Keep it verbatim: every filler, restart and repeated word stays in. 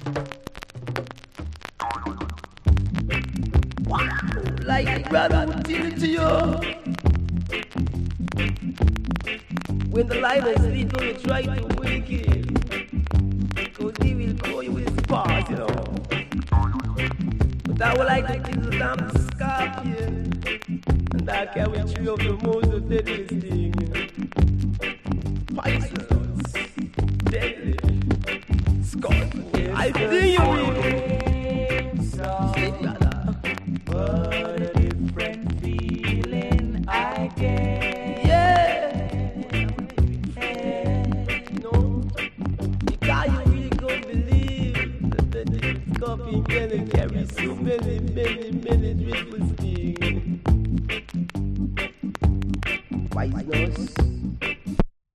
Like brother would tell it to you. When the lion sleep, don't try to wake him, cause he will call you with his paws, you know. But I would like to kill the damn scorpion, and I carry three of the most deadliest thing. Poisonous, deadly, scorpion. I think you will.